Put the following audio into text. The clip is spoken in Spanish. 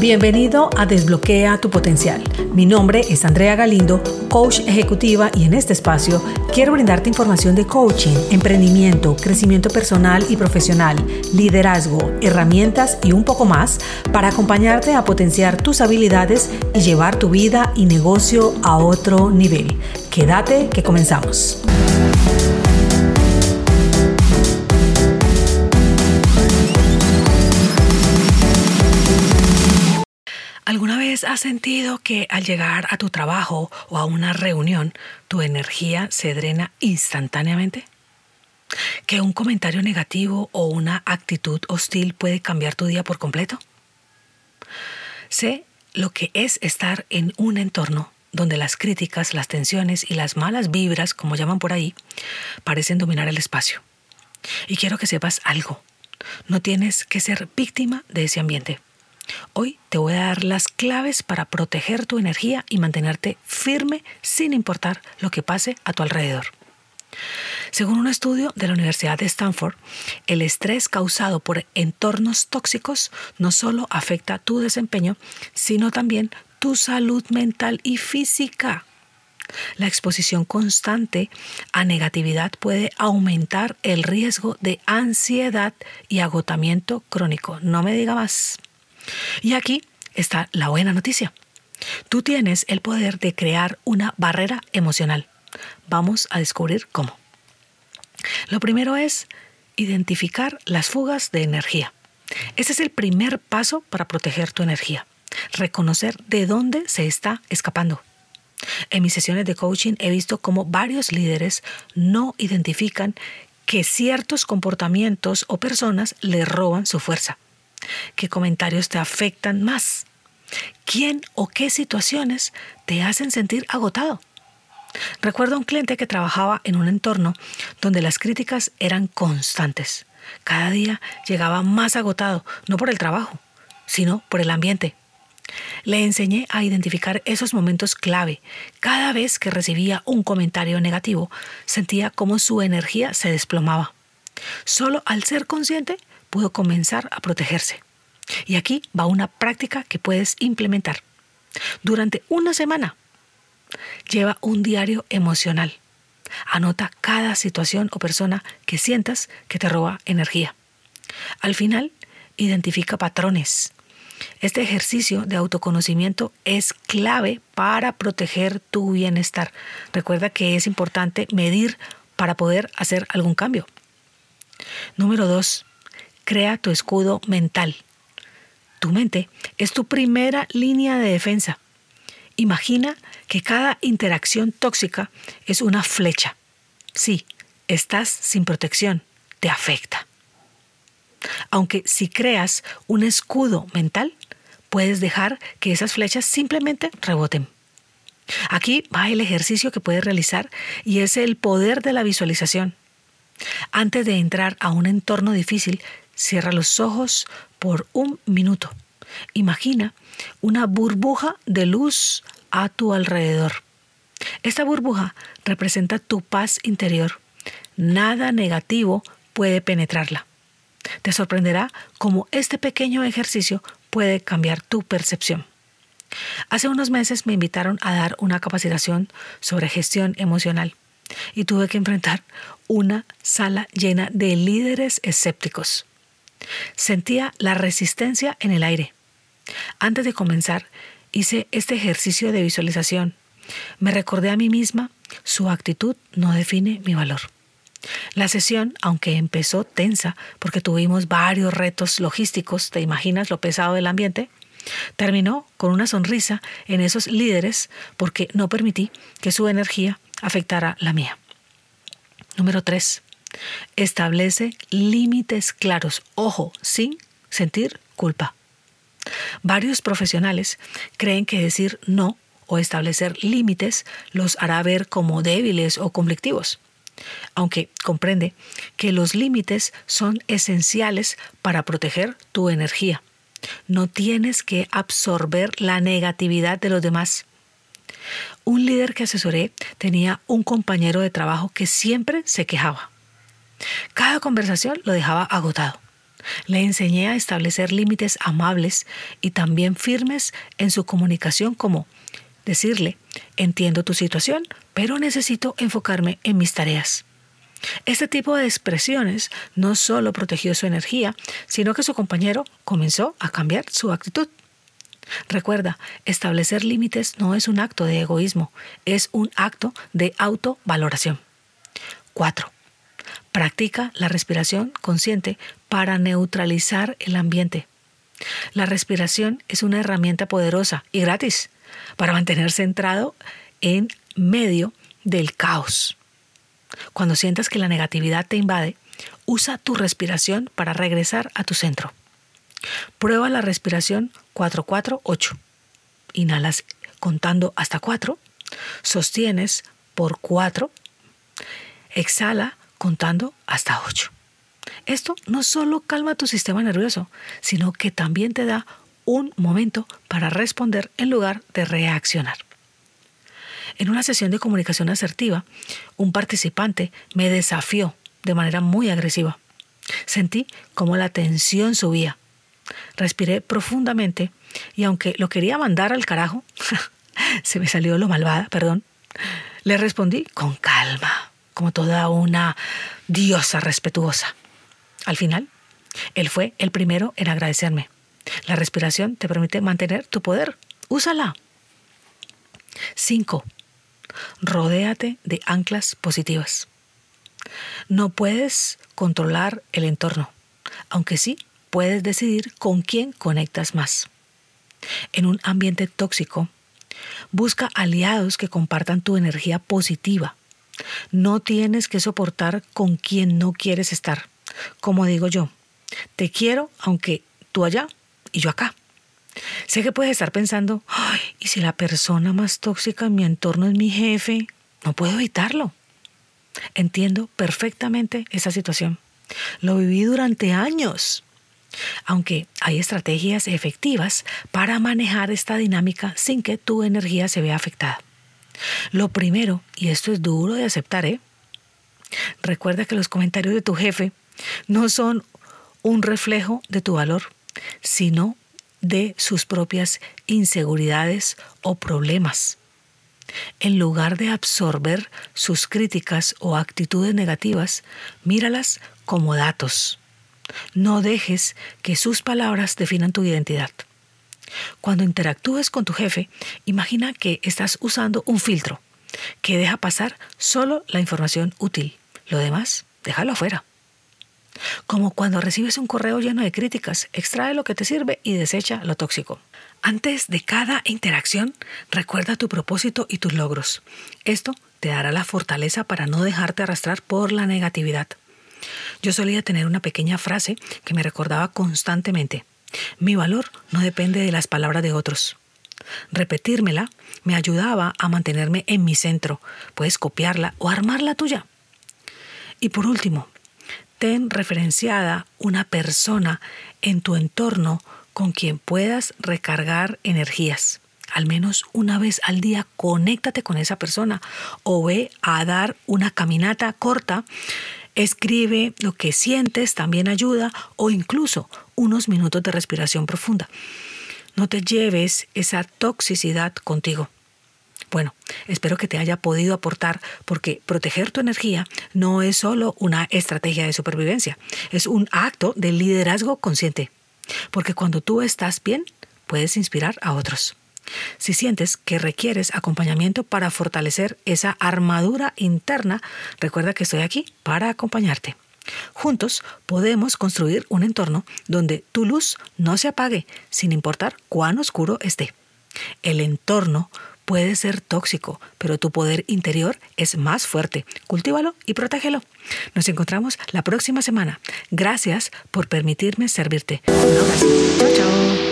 Bienvenido a Desbloquea tu Potencial. Mi nombre es Andrea Galindo, coach ejecutiva, y en este espacio quiero brindarte información de coaching, emprendimiento, crecimiento personal y profesional, liderazgo, herramientas y un poco más para acompañarte a potenciar tus habilidades y llevar tu vida y negocio a otro nivel. Quédate que comenzamos. ¿Alguna vez has sentido que al llegar a tu trabajo o a una reunión, tu energía se drena instantáneamente? ¿Que un comentario negativo o una actitud hostil puede cambiar tu día por completo? Sé lo que es estar en un entorno donde las críticas, las tensiones y las malas vibras, como llaman por ahí, parecen dominar el espacio. Y quiero que sepas algo. No tienes que ser víctima de ese ambiente. Hoy te voy a dar las claves para proteger tu energía y mantenerte firme sin importar lo que pase a tu alrededor. Según un estudio de la Universidad de Stanford, el estrés causado por entornos tóxicos no solo afecta tu desempeño, sino también tu salud mental y física. La exposición constante a negatividad puede aumentar el riesgo de ansiedad y agotamiento crónico. No me diga más. Y aquí está la buena noticia. Tú tienes el poder de crear una barrera emocional. Vamos a descubrir cómo. Lo primero es identificar las fugas de energía. Ese es el primer paso para proteger tu energía. Reconocer de dónde se está escapando. En mis sesiones de coaching he visto cómo varios líderes no identifican que ciertos comportamientos o personas les roban su fuerza. ¿Qué comentarios te afectan más? ¿Quién o qué situaciones te hacen sentir agotado? Recuerdo a un cliente que trabajaba en un entorno donde las críticas eran constantes. Cada día llegaba más agotado, no por el trabajo, sino por el ambiente. Le enseñé a identificar esos momentos clave. Cada vez que recibía un comentario negativo, sentía cómo su energía se desplomaba. Solo al ser consciente, pudo comenzar a protegerse. Y aquí va una práctica que puedes implementar. Durante una semana, lleva un diario emocional. Anota cada situación o persona que sientas que te roba energía. Al final, identifica patrones. Este ejercicio de autoconocimiento es clave para proteger tu bienestar. Recuerda que es importante medir para poder hacer algún cambio. Número 2. Crea tu escudo mental. Tu mente es tu primera línea de defensa. Imagina que cada interacción tóxica es una flecha. Sí, estás sin protección, te afecta. Aunque si creas un escudo mental, puedes dejar que esas flechas simplemente reboten. Aquí va el ejercicio que puedes realizar y es el poder de la visualización. Antes de entrar a un entorno difícil, cierra los ojos por un minuto. Imagina una burbuja de luz a tu alrededor. Esta burbuja representa tu paz interior. Nada negativo puede penetrarla. Te sorprenderá cómo este pequeño ejercicio puede cambiar tu percepción. Hace unos meses me invitaron a dar una capacitación sobre gestión emocional y tuve que enfrentar una sala llena de líderes escépticos. Sentía la resistencia en el aire. Antes de comenzar, hice este ejercicio de visualización. Me recordé a mí misma, su actitud no define mi valor. La sesión, aunque empezó tensa porque tuvimos varios retos logísticos, ¿te imaginas lo pesado del ambiente?, terminó con una sonrisa en esos líderes porque no permití que su energía afectara la mía. Número 3. Establece límites claros. Ojo, sin sentir culpa. Varios profesionales creen que decir no o establecer límites los hará ver como débiles o conflictivos, aunque comprende que los límites son esenciales para proteger tu energía. No tienes que absorber la negatividad de los demás. Un líder que asesoré tenía un compañero de trabajo que siempre se quejaba. Cada conversación lo dejaba agotado. Le enseñé a establecer límites amables y también firmes en su comunicación, como decirle: entiendo tu situación, pero necesito enfocarme en mis tareas. Este tipo de expresiones no solo protegió su energía, sino que su compañero comenzó a cambiar su actitud. Recuerda, establecer límites no es un acto de egoísmo, es un acto de autovaloración. 4. Practica la respiración consciente para neutralizar el ambiente. La respiración es una herramienta poderosa y gratis para mantener centrado en medio del caos. Cuando sientas que la negatividad te invade, usa tu respiración para regresar a tu centro. Prueba la respiración 4-4-8. Inhalas contando hasta 4, sostienes por 4, exhala contando hasta 8. Esto no solo calma tu sistema nervioso, sino que también te da un momento para responder en lugar de reaccionar. En una sesión de comunicación asertiva, un participante me desafió de manera muy agresiva. Sentí cómo la tensión subía. Respiré profundamente y aunque lo quería mandar al carajo, se me salió lo malvada, perdón, le respondí con calma, como toda una diosa respetuosa. Al final, él fue el primero en agradecerme. La respiración te permite mantener tu poder. Úsala. 5. Rodéate de anclas positivas. No puedes controlar el entorno, aunque sí puedes decidir con quién conectas más. En un ambiente tóxico, busca aliados que compartan tu energía positiva. No tienes que soportar con quien no quieres estar. Como digo yo, te quiero aunque tú allá y yo acá. Sé que puedes estar pensando: ay, ¿y si la persona más tóxica en mi entorno es mi jefe? No puedo evitarlo. Entiendo perfectamente esa situación. Lo viví durante años. Aunque hay estrategias efectivas para manejar esta dinámica sin que tu energía se vea afectada. Lo primero, y esto es duro de aceptar, recuerda que los comentarios de tu jefe no son un reflejo de tu valor, sino de sus propias inseguridades o problemas. En lugar de absorber sus críticas o actitudes negativas, míralas como datos. No dejes que sus palabras definan tu identidad. Cuando interactúes con tu jefe, imagina que estás usando un filtro que deja pasar solo la información útil. Lo demás, déjalo afuera. Como cuando recibes un correo lleno de críticas, extrae lo que te sirve y desecha lo tóxico. Antes de cada interacción, recuerda tu propósito y tus logros. Esto te dará la fortaleza para no dejarte arrastrar por la negatividad. Yo solía tener una pequeña frase que me recordaba constantemente: mi valor no depende de las palabras de otros. Repetírmela me ayudaba a mantenerme en mi centro. Puedes copiarla o armar la tuya. Y por último, ten referenciada una persona en tu entorno con quien puedas recargar energías. Al menos una vez al día, conéctate con esa persona o ve a dar una caminata corta. Escribe lo que sientes, también ayuda, o incluso unos minutos de respiración profunda. No te lleves esa toxicidad contigo. Bueno, espero que te haya podido aportar, porque proteger tu energía no es solo una estrategia de supervivencia, es un acto de liderazgo consciente. Porque cuando tú estás bien, puedes inspirar a otros. Si sientes que requieres acompañamiento para fortalecer esa armadura interna, recuerda que estoy aquí para acompañarte. Juntos podemos construir un entorno donde tu luz no se apague, sin importar cuán oscuro esté. El entorno puede ser tóxico, pero tu poder interior es más fuerte. Cultívalo y protégelo. Nos encontramos la próxima semana. Gracias por permitirme servirte. Un abrazo. Chao, chao.